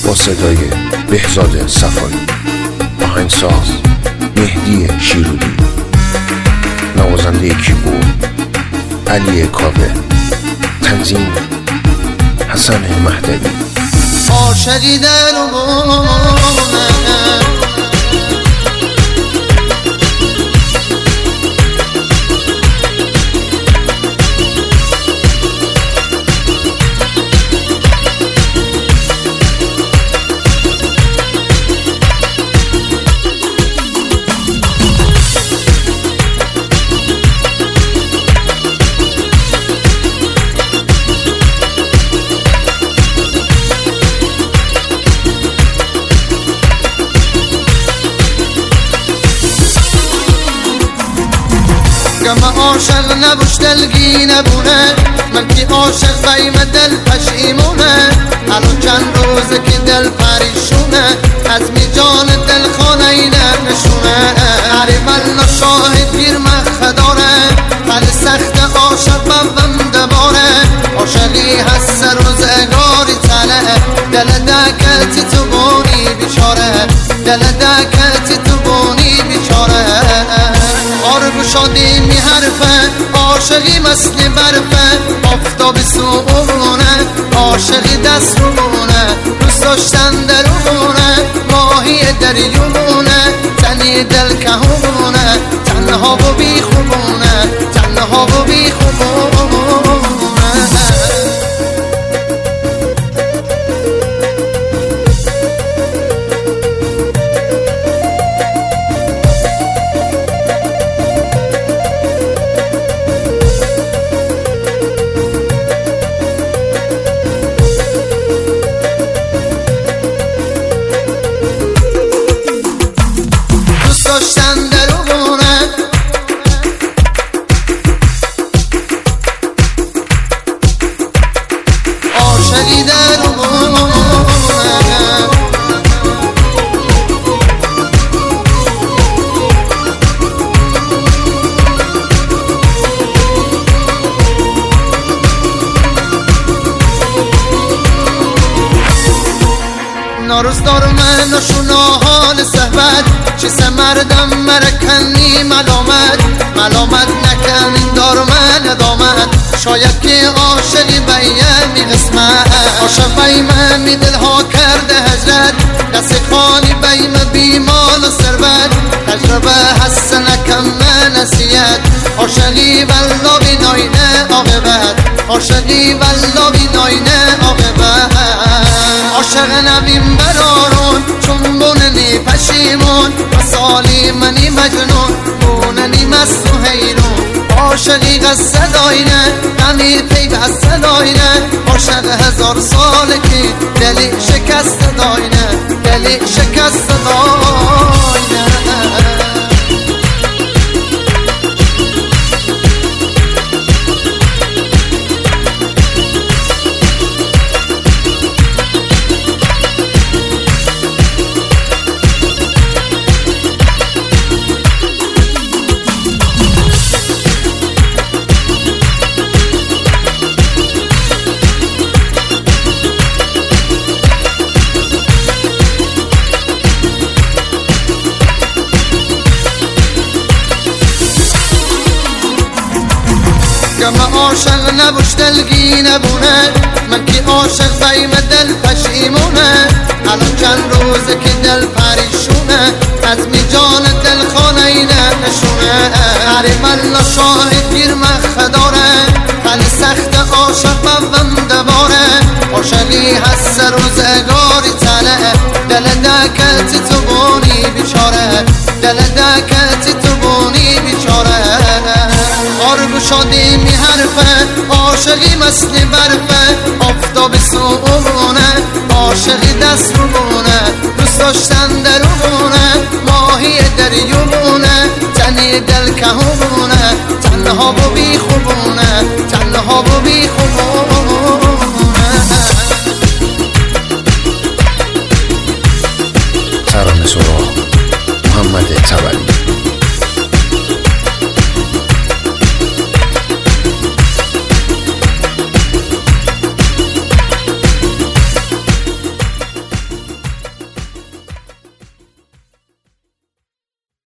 با صدای بهزاد صفایی، آهنگساز مهدی شیرودی، نوازنده کیبورد علی کاوه، تنظیم حسن مهدوی. عاشقی درونه من عاشق نبوش دلگی نبونه، من که عاشق بیم دل پشیمونه. الان چند روزه که دل پریشونه، از می جان دل خانه ای نشونه. هری والا شاهد گیر مخ داره، ولی سخت عاشق بم دباره. عاشقی هست روزگاری تله، دل دکتی تو بونی بیچاره، دل دکتی تو بونی بیچاره. آرگو شادی می حرفه، عاشقی مثل برفه، آفتابی سوونه، عاشقی دست روونه، دوست داشتن درونه، ماهی دریونه، تنی دل کهونه، تنها و بی خوبونه، تنها و بی خوبونه. ناروز دار من نشون حال صحبت، چیز مردم مرکنی ملامت، ملامت نکن این دار من ادامت. شاید که عاشقی بیمی قسمت، عاشق بیمی دلها کرده هجرت، دست خالی بیم بیمال و ثروت. تجربه هست نکم نصیحت، عاشقی والله بی ناینه عاقبت، عاشقی والله بی ناینه عاقبت. عاشق نبیم برارون چون بوننی پشیمون، مسالی منی مجنون بوننی مست و حیرون. عاشقی قصد داینه غمی پیوسته داینه، عاشق هزار ساله که دلی شکست داینه، دلی شکست داینه. من عاشق نبوش دلگی نبونه، من که عاشق بیم دل پشیمونه. الان چند روزه که دل پریشونه، از می جان دل خانه ای نشونه. هری والا شاهد گیر مخ داره، ولی سخت عاشق بم دباره. عاشقی هست روزگاری تله، دل دکتی تو بونی بیچاره، دل دکتی تو بونی بیچاره. آرگو شادی می حرفه، عاشقی مثل برفه، آفتابی سوونه، عاشقی دست روونه، دوست داشتن درونه، ماهی دریونه، تنی دل کهونه، تنها و بی خوبونه، تنها و بی خوبونه.